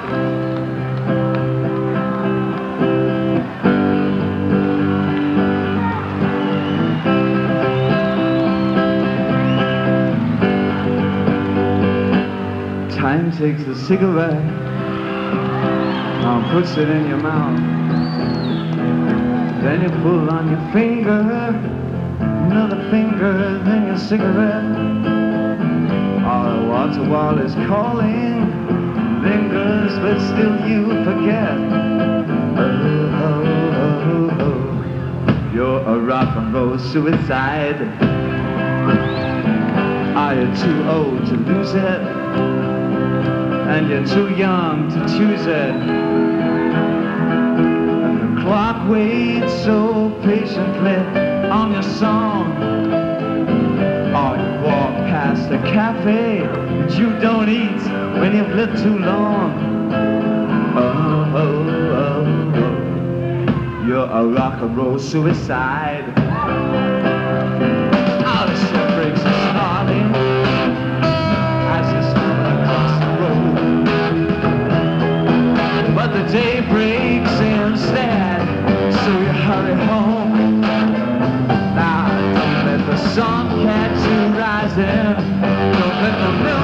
Time takes a cigarette and puts it in your mouth. Then you pull on your finger, another finger, then your cigarette. Oh, the water wall is calling, lingers, but still you forget. Oh, oh, oh, oh. You're a rock and roll suicide. Are you too old to lose it? And you're too young to choose it. And the clock waits so patiently on your song. Or you walk past a cafe that you don't eat when you've lived too long. Oh, oh, oh, oh. You're a rock and roll suicide. Oh, the ship breaks is starting as you stumble across the road. But the day breaks instead, so you hurry home. Now, don't let the sun catch you rising. Don't let the moon